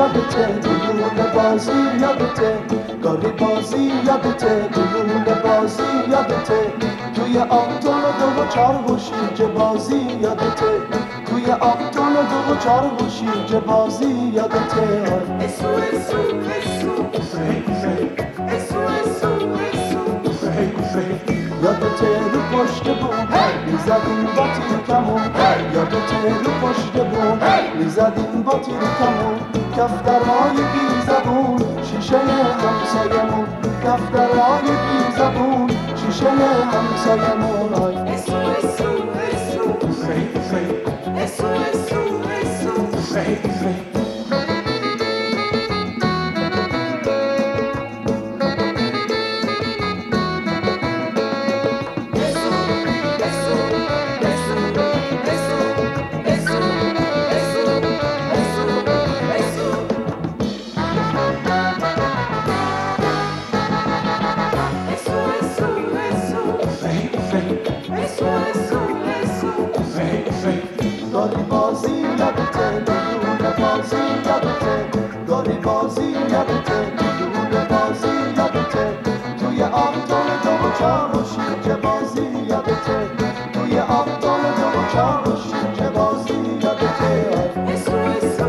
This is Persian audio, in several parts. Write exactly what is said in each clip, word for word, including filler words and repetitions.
یادته دلون بازی یادته گاری بازی یادته دلون بازی یادته توی آبتون دو و چار و شیرجه بازی یادته توی آبتون دو و چار و شیرجه بازی یادته اسو اسو اسو اسو اسو اسو یادته رو پشت بوم میزدیم با تیر کمون یادته رو پشت بوم میزدیم با تیر کمون کفترهای بی زبون شیشه همسایمون کفترهای بی زبون شیشه همسایمون آی اسو اسو اسو اسو اسو اسو گاری بازی یادته دلون بازی یادته گاری بازی یادته دلون بازی یادته توی آبتون دو و چار و شیرجه بازی یادته توی آبتون دو و چار و شیرجه بازی یادته اسو اسو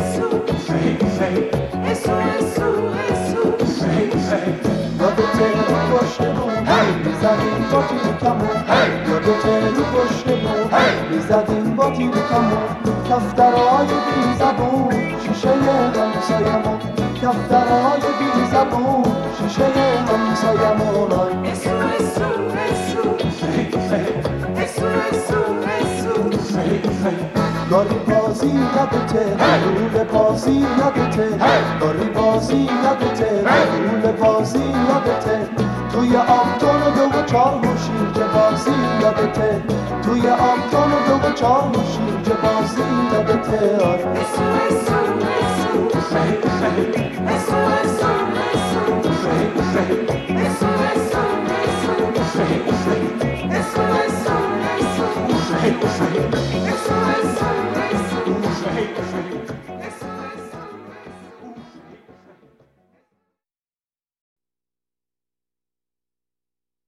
اسو اسو اسو اسو یادته رو پشت بوم میزدیم با تیر کمون یادته رو پشت بوم میزدیم با تیر کمون کفترهای بی زبون شیشه همسایمون کفترهای بی زبون شیشه همسایمون آی اسو اسو اسو اسو اسو اسو گاری بازی یادته رول بازی یادته گاری بازی یادته رول بازی یادته توی آبتون دو و چار و شیرجه بازی یادته توی آبتون دو و چار و شیرجه بازی یادته اسو اسو اسو